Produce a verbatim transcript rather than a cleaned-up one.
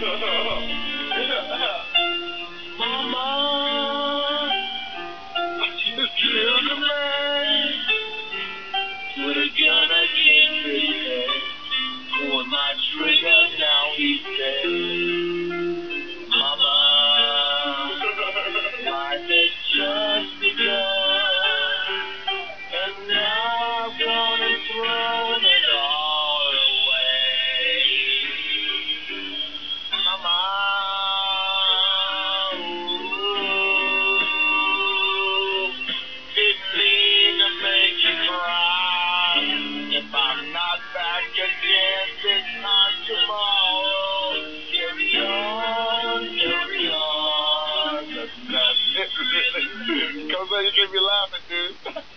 Mama, you killed a man with a gun against his head. Pulling my trigger, now he's dead. Mama, life has just begun, and now I'm gonna throw it all away. Mama, ooh, didn't mean to make you cry. If I'm not back again this time tomorrow, carry on, carry on. That's it. Come on, you can be laughing, dude.